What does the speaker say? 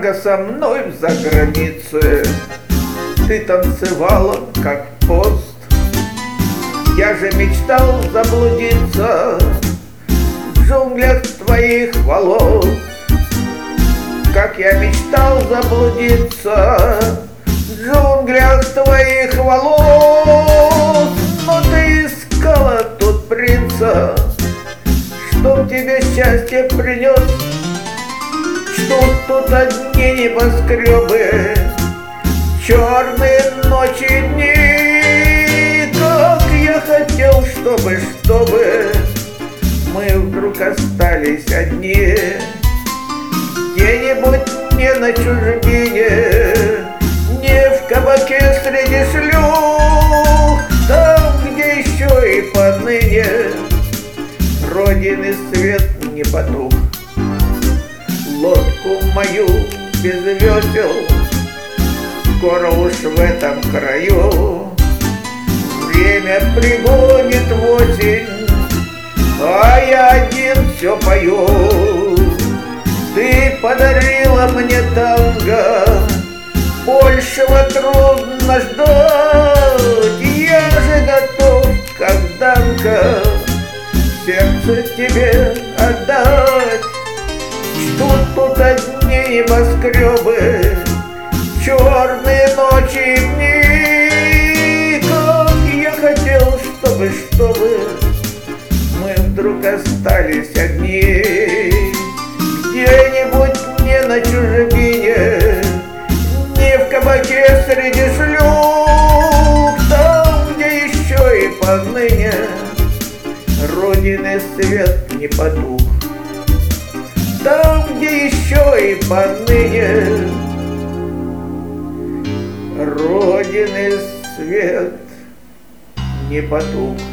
танго со мной в загранице. Ты танцевала, как пост. Я же мечтал заблудиться в джунглях твоих волос. Как я мечтал заблудиться в джунглях твоих волос. Но ты искала тут принца, чтоб тебе счастье принес. Что тут одни небоскребы, черные ночи, дни. Как я хотел, чтобы мы вдруг остались одни. Где-нибудь не на чужбине, не в кабаке среди шлюх, там, где еще и поныне Родины свет не потух. Лодку мою без весел скоро уж в этом краю время пригонит в осень, а я один все пою. Ты подарила мне танго, большего трудно ждать. Я же готов, как Данка, сердце тебе отдать. Что тут одни небоскребы, черные ночи, дни. Как я хотел, чтобы мы вдруг остались одни. Где-нибудь не на чужбине, не в кабаке среди шлюх, там, где еще и поныне Родины свет не потух. Там, где еще и поныне Родины свет не потух.